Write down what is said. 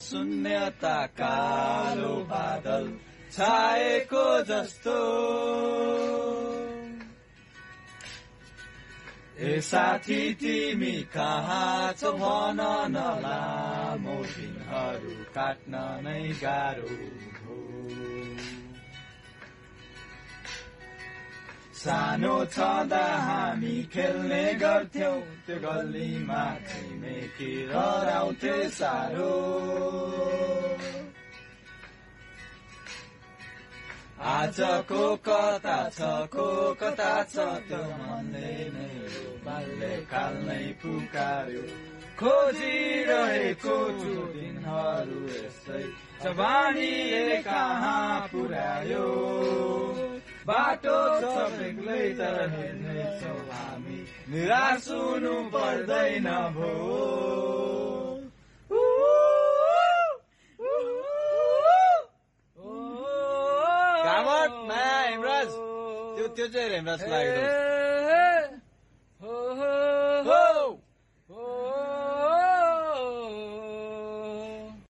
शून्यता कालो बादल छाएको जस्तो ए साथी तिमी कहाँ छौ भन न लामो दिनहरू काट्न नै गाह्रो हो सानो छँदा हामी खेल्ने गर्थ्यौं त्यो गल्लीमा छिमेकी हराउँथे साह्रो आजको कता छ को कता छ त्यो मनले नै बाल्यकाल नै पुकार्यो खोजिरहेको छु दिनहरू यस्तै जवानीले कहाँ पुर्यायो बाटो छ बेग्लै तर हेर्नेछौ हामी निराश हुनु पर्दैन भो नयाँ हेमराज त्यो चाहिँ हेमराज लाग्यो